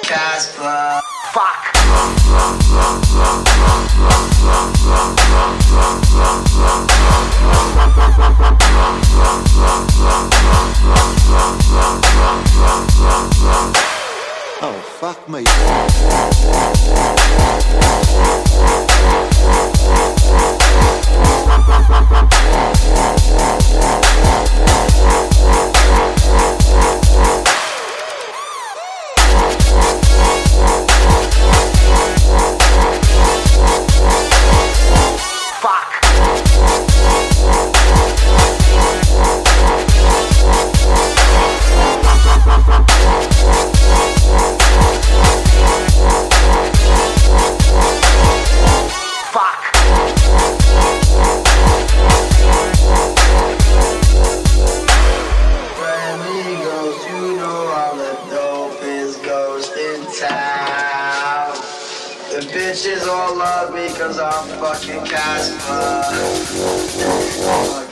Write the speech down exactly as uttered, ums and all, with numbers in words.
Casper. Fuck. Oh, fuck me. The bitches all love me cause I'm fucking Casper.